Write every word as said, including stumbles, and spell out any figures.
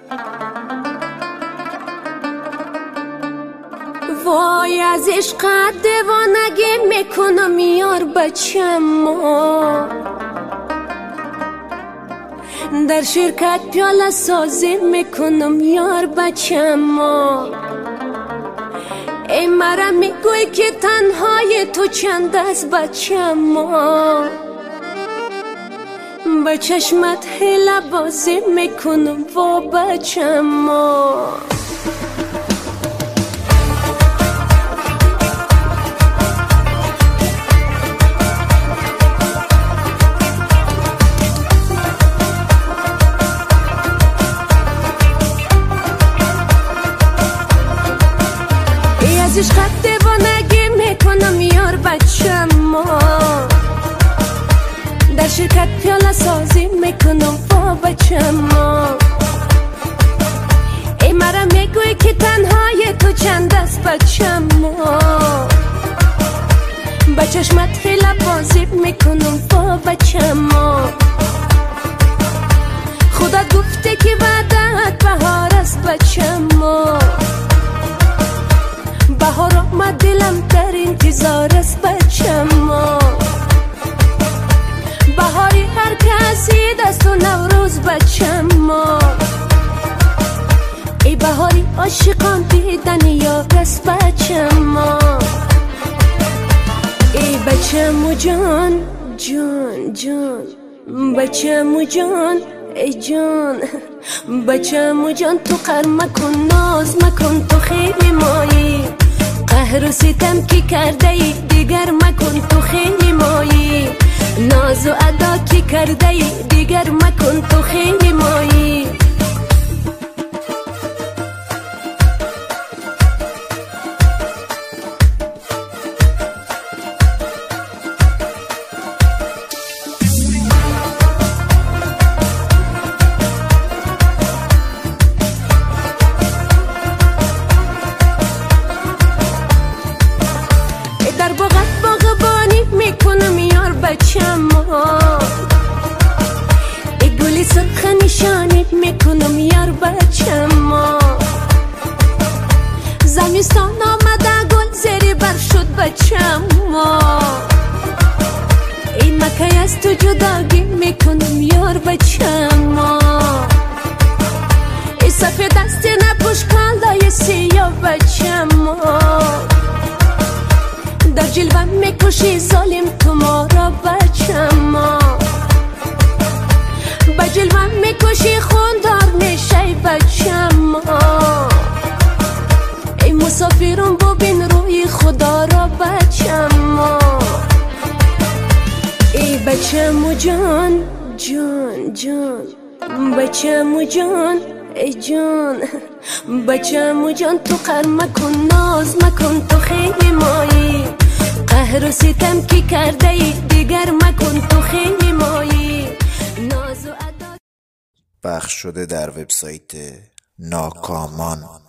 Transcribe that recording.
وای از عشقت دیوانگی میکنم یار بچم ما، در شرکت پیاله سازی میکنم یار بچم ما. ای مرا میگوی که تنهای تو چند است بچم ما، با چشمت حیله بازی میکنم وا بچم ما. از عشقت دیوانگی میکنم یار بچم ما، در شرکت پیاله سازی میکنم وا بچم ما. ای مرا میگوی که تنهای تو چند است بچم ما، با چشمت حیله بازی میکنم وا بچم ما. خدا گفته که بعدت بهار است بچم ما، بهار آمد دلم در انتظار است بچم ما. بهاری هر کسی دست و نوروز بچم ما، ای بهاری عاشقان دیدن یار است بچم ما. ای بچم و جان جان جان بچم و جان ای جان بچم و جان، تو قهر مکن ناز مکن تو خیلی مایی، قهر و ستم کی کرده ای دیگر مکن تو خیلی مایی، ناز و ادا کی کرده ای دیگر مکن تو خیلی مایی. در باغت باغبانی میکنم یار بچم ما، ای گلی سرخ نشانی میکنم یار بچم ما. زمستان آمده گل زیر بر شد بچم ما، ای مکه از تو جداگی میکنم یار بچم ما. ای سفید دست نپوش کالای سیاه بچم ما، در جلوه میکشی ظالم تو ما را بچم ما. با جلوه میکشی خوندار میشی بچم ما، ای مسافرم ببین روی خدا را بچم ما. ای بچم و جان جان جان بچم و جان ای جان بچم و جان، تو قهر مکن ناز مکن تو خیلی مایی، قهر و ستم کی کرده ای دیگر مکن تو خیلی مایی، ناز و ادا. پخش شده در وبسایت ناکامان.